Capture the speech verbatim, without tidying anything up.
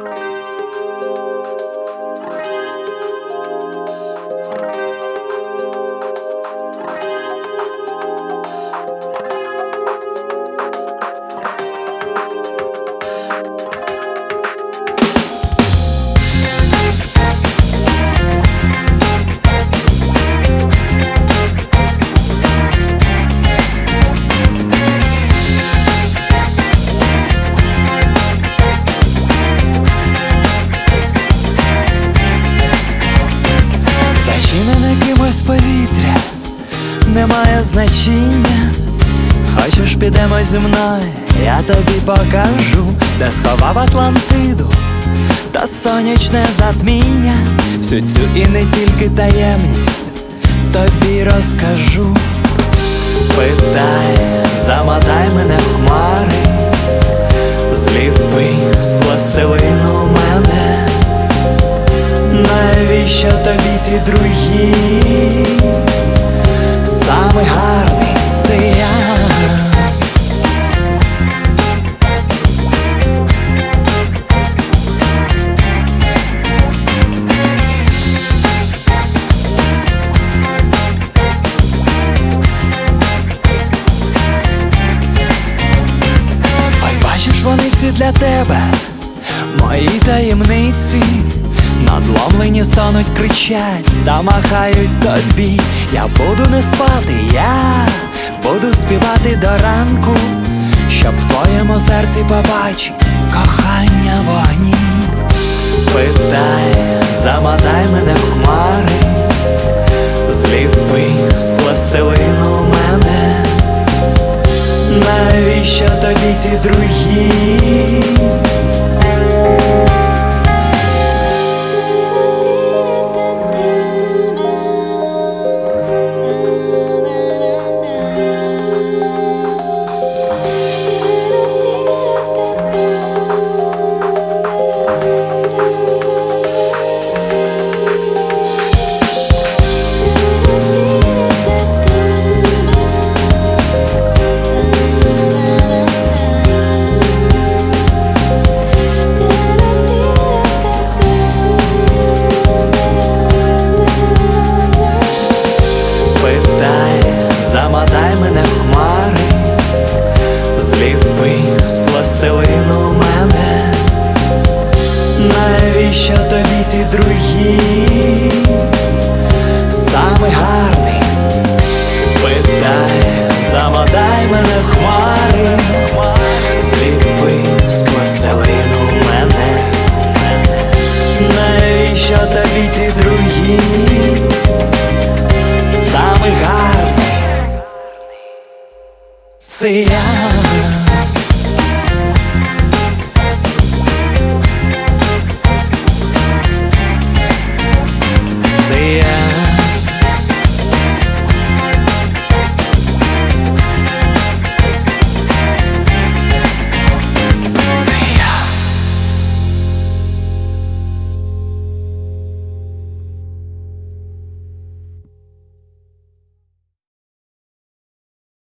Повітря не має значення. Хочеш, підемо зі мною, я тобі покажу, де сховав Атлантиду та сонячне затміння. Всю цю і не тільки таємність тобі розкажу. Питай, замотай мене в хмари, зліпи з пластилину мене. Навіщо тобі ті другі? Самий гарний — це я. Ось бачиш, вони всі для тебе, мої таємниці. Надломлені стануть, кричать та махають тобі. Я буду не спати, я буду співати до ранку, щоб в твоєму серці побачить кохання в вогні. Питай, замотай мене в хмари, зліпи з пластилину мене. Навіщо тобі ті другі? Замотай мене в хмари, зліпи з пластилину мене. Навіщо тобі ті другі? Самий гарний. Питай, замотай мене в хмари, зліпи з пластилину мене. Навіщо тобі ті другі? Самий гарний — це я.